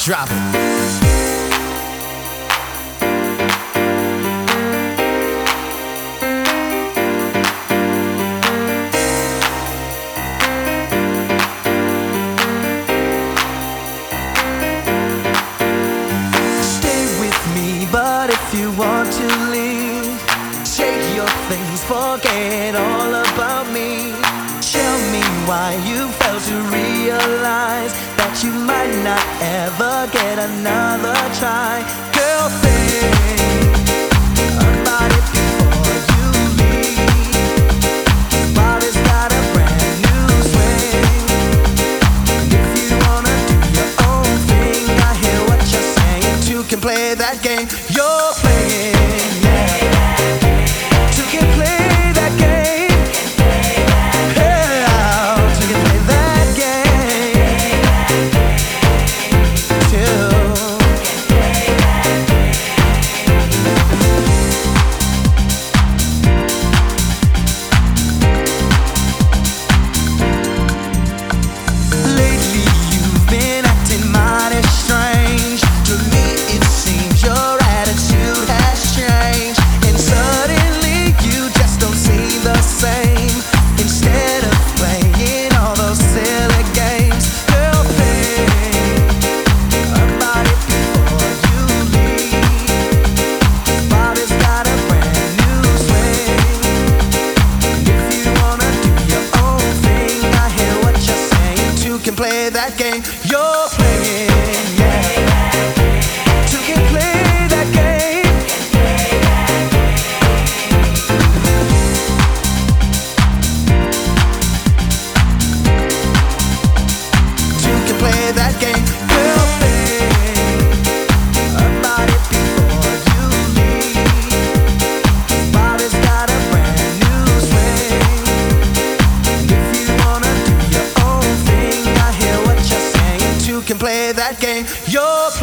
Drop it. But if you want to leave, take your things, forget all about me. Tell me why you failed to realize that you might not ever get another try. Girl, think about it before you leave. Body's got a brand new swing. If you wanna do your own thing, I hear what you're saying. Two can play that game you're playing, yeah. Two can play that game. Yeah, two can play that game. Two. Lately you've been acting mighty strange. To me it seems your attitude has changed, and suddenly you just don't seem the same. Instead of playing all those silly games, girl, think about it before you leave. Body's got a brand new swing. If you wanna do your own thing, I hear what you're saying. Two can play that game you're playing, yeah. Two can play that game. Two can play that game. Girl, think about it before you leave. Body's got a brand new swing. If you wanna do your own thing, I hear what you're saying. Two can play that game you're